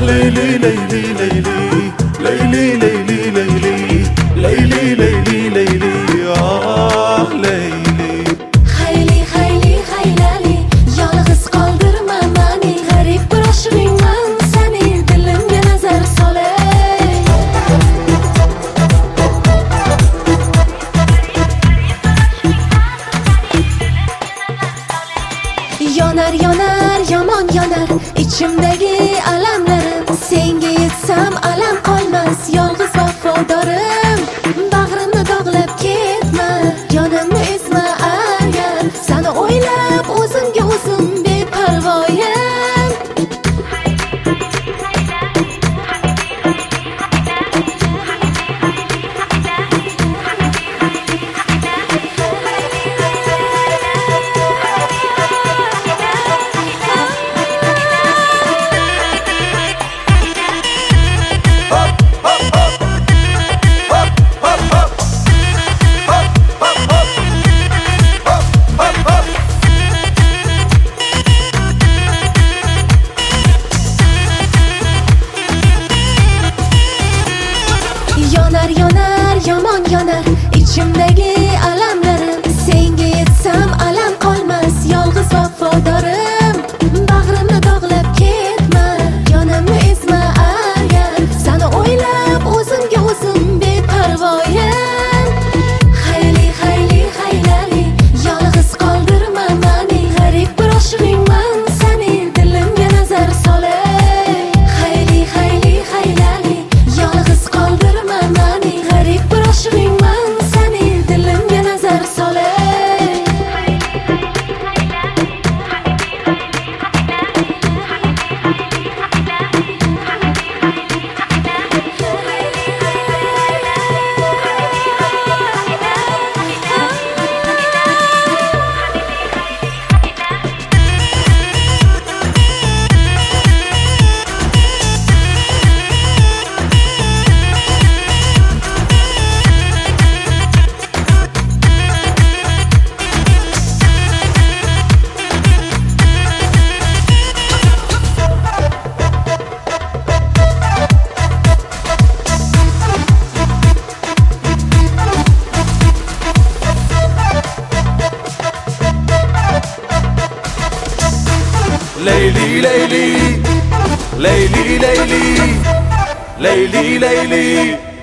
ليلي ليلي ليلي ليلي ليلي ليلي ليلي ليلي ليلي ليلي Xayli xayli xaylali yolg'iz qoldirma mani g'arib bir oshig'ingman seni dilimga nazar solay yonar yonar yomon yonar ichimdagi alamlarim senga yetsam alam qolmas yolg'iz vafodorim bag'rimni dog'lab ketma jonimni ezma agar seni o'ylab o'zimga o'zim beparvoyim yonar yonar yomon yonar ichimdagi alamlarim senga yetsam alam qolmas yolg'iz vafodorim bag'rimni dog'lab ketma jonimni ezma agar seni o'ylab o'zimga o'zim beparvoyim xayli xayli xaylali yolg'iz qoldirma mani g'arib bir oshig'ingman seni dilimga nazar solay xayli xayli xaylali yolg'iz qoldirma mani g'arib bir oshig'ingman seni dilimga nazar solay ليلي ليلي ليلي ليلي ليلي ليلي